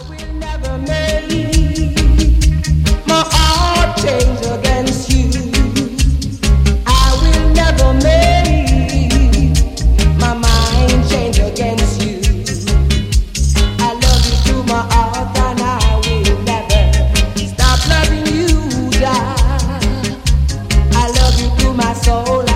will never make my heart change against you. I will never make my mind change against you. I love you to my heart and I will never stop loving you, darling. I love you to my soul.